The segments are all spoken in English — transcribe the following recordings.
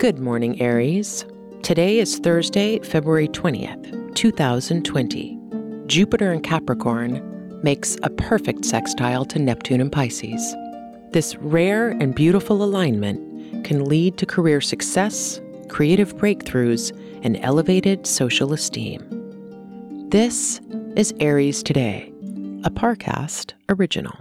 Good morning, Aries. Today is Thursday, February 20th, 2020. Jupiter in Capricorn makes a perfect sextile to Neptune in Pisces. This rare and beautiful alignment can lead to career success, creative breakthroughs, and elevated social esteem. This is Aries Today, a Parcast original.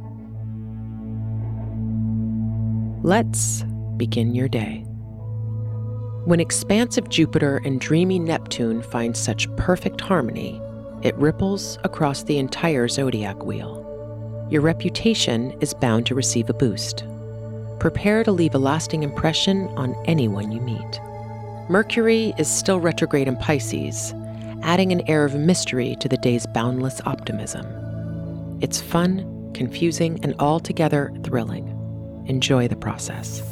Let's begin your day. When expansive Jupiter and dreamy Neptune find such perfect harmony, it ripples across the entire zodiac wheel. Your reputation is bound to receive a boost. Prepare to leave a lasting impression on anyone you meet. Mercury is still retrograde in Pisces, adding an air of mystery to the day's boundless optimism. It's fun, confusing, and altogether thrilling. Enjoy the process.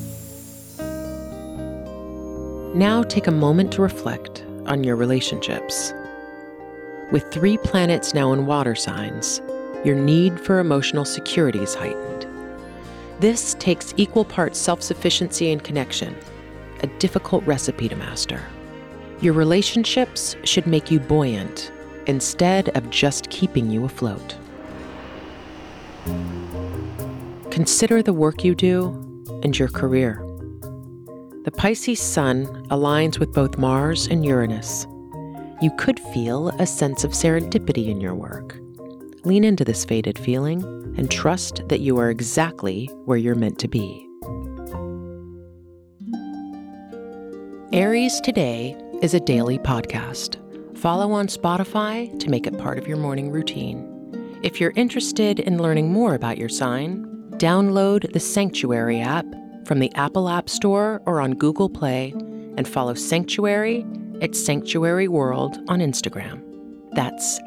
Now take a moment to reflect on your relationships. With 3 planets now in water signs, your need for emotional security is heightened. This takes equal parts self-sufficiency and connection, a difficult recipe to master. Your relationships should make you buoyant instead of just keeping you afloat. Consider the work you do and your career. The Pisces sun aligns with both Mars and Uranus. You could feel a sense of serendipity in your work. Lean into this fated feeling and trust that you are exactly where you're meant to be. Aries Today is a daily podcast. Follow on Spotify to make it part of your morning routine. If you're interested in learning more about your sign, download the Sanctuary app from the Apple App Store or on Google Play, and follow Sanctuary at Sanctuary World on Instagram. That's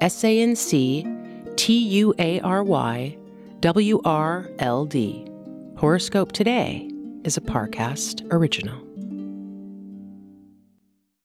SanctuaryWRLD. Horoscope Today is a Parcast original.